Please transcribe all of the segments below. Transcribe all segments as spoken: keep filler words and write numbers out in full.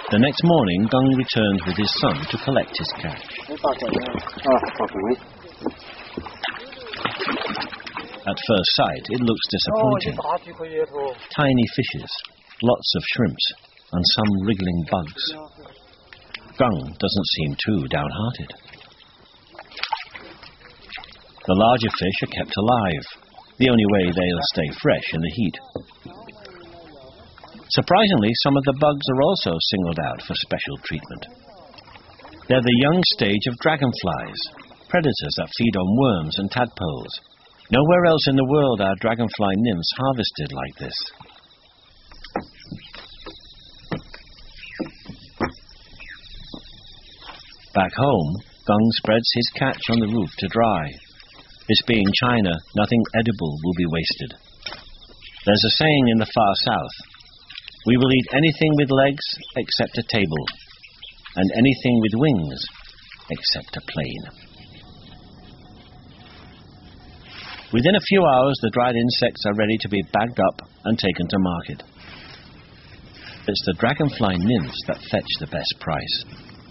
The next morning, Gung returns with his son to collect his catch. At first sight, it looks disappointing. Tiny fishes, lots of shrimps, and some wriggling bugs. Gung doesn't seem too downhearted. The larger fish are kept alive, the only way they'll stay fresh in the heat. Surprisingly, some of the bugs are also singled out for special treatment. They're the young stage of dragonflies, predators that feed on worms and tadpoles. Nowhere else in the world are dragonfly nymphs harvested like this. Back home, Gung spreads his catch on the roof to dry. This being China, nothing edible will be wasted. There's a saying in the far south, "We will eat anything with legs except a table, and anything with wings except a plane." Within a few hours, the dried insects are ready to be bagged up and taken to market. It's the dragonfly nymphs that fetch the best price.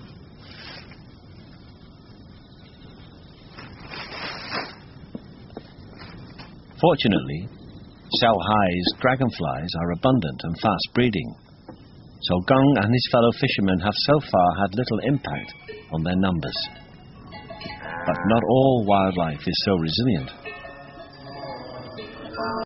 Fortunately, Xiaohai's dragonflies are abundant and fast breeding, so Gung and his fellow fishermen have so far had little impact on their numbers. But not all wildlife is so resilient.